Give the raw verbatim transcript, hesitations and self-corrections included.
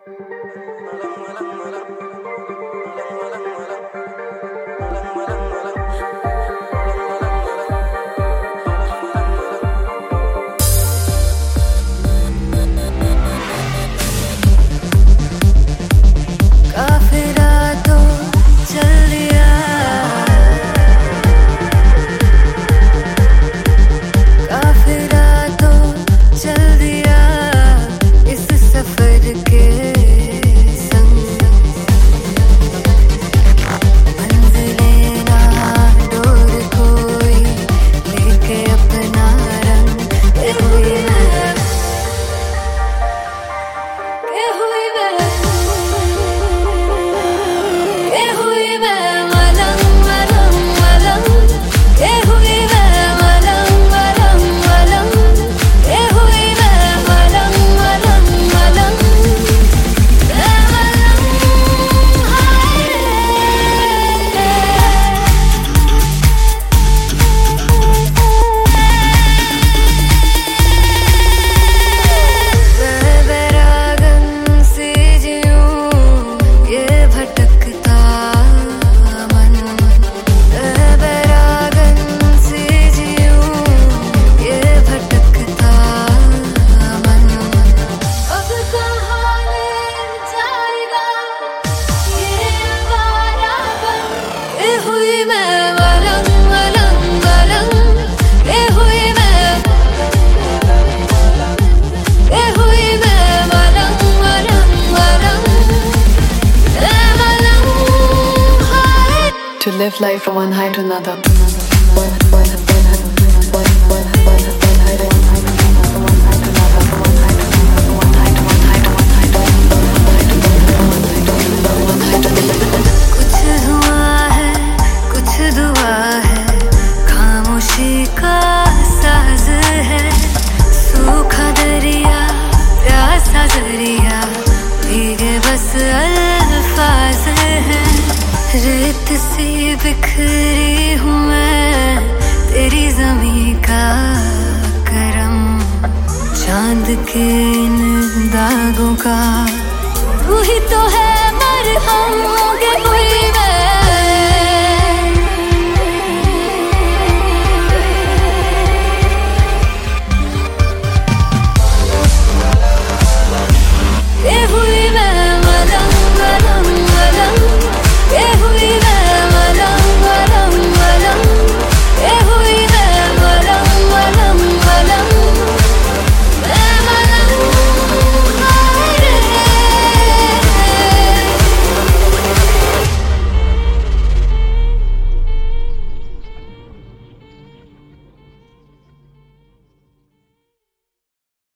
To live life from one high to another. कुछ हुआ है, कुछ दुआ है, खामोशी का साज है, सूखा दरिया, प्यासा दरिया, भीगे बस अल्फाज है, रेत सी बिखरी हूँ मैं, तेरी ज़मीं का करम, चांद के इन दागों का, तू ही तो है मरहम।